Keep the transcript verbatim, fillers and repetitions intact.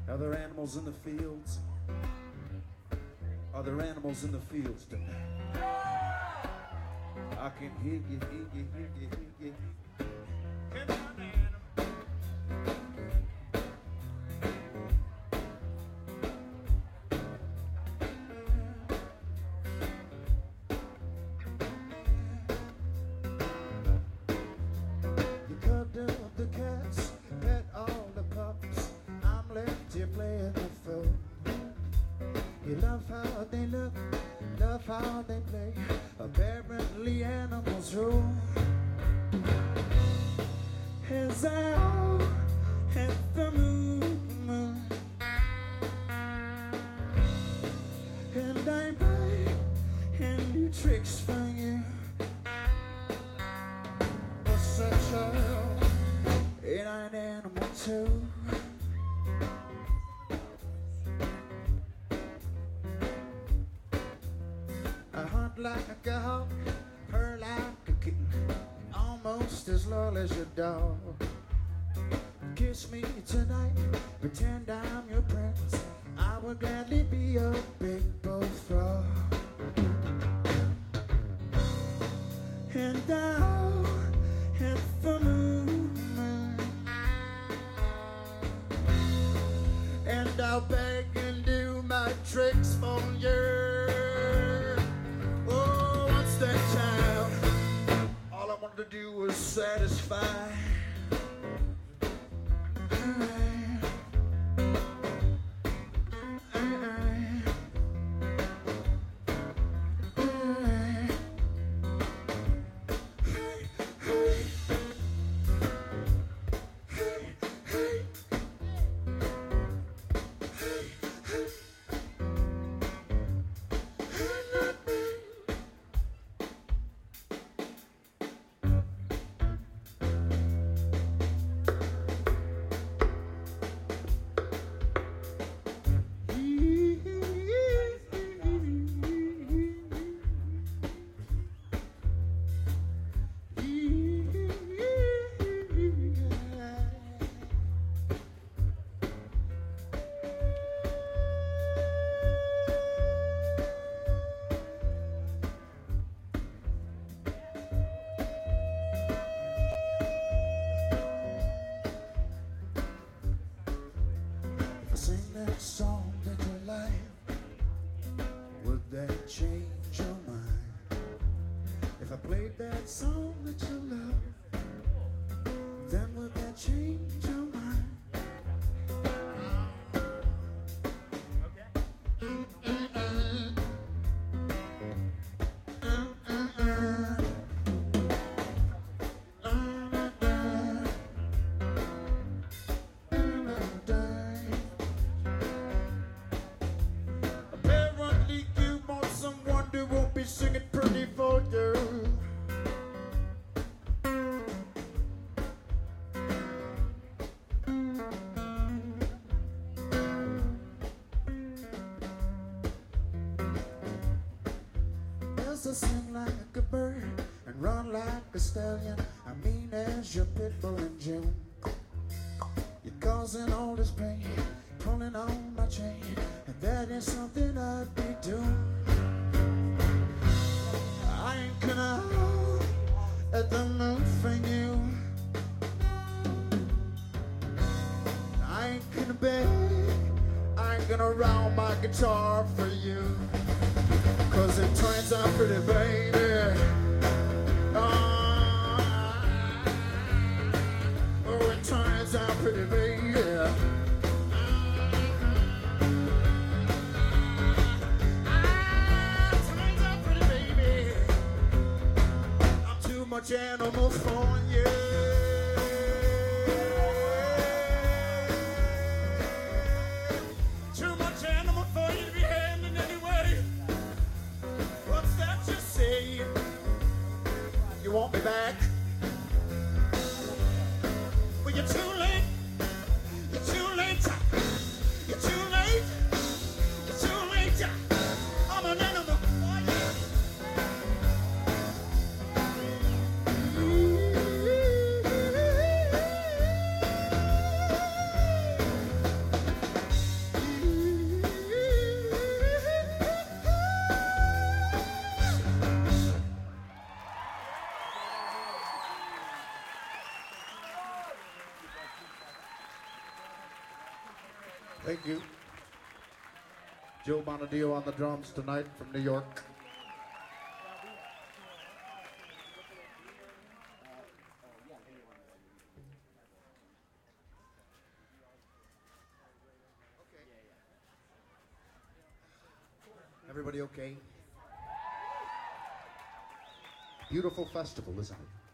Are there animals in the fields? Are there animals in the fields tonight? I can hear you, hear you, hear you, hear you. Come on, animal. You cut up the cats, pet all the pups. I'm left here playing the fool. You love how they look, love how they play. Apparently animals rule. As I out at the moon, and I buy and do tricks for you. But such a ain't an animal too. I hunt like a hawk, purr like a kitten, almost as loyal as your dog. Kiss me tonight, pretend I'm your prince. I would gladly be your big bullfrog. And down at the moon, and I'll beg and do my tricks for you. To do was satisfy. Sing that song that you like, would that change your mind? If I played that song that you love, then would that change your mind? Sing it pretty for you. As I sing like a bird and run like a stallion, I mean as your pit bull in June. You're causing all this pain, pulling on my chain, and that is something I'd be doing. I ain't gonna hold at the moon for you. I ain't gonna beg, I ain't gonna round my guitar for you. Cause it turns out pretty, baby. Oh, oh, it turns out pretty, baby. Much animal for you. Too much animal for you to be handling anyway. What's that you say? You want me back? Well, you're too late. You're too late. You're too late. You're too late. I'm an animal for you. Thank you. Joe Bonadio on the drums tonight from New York. Everybody okay? Beautiful festival, isn't it?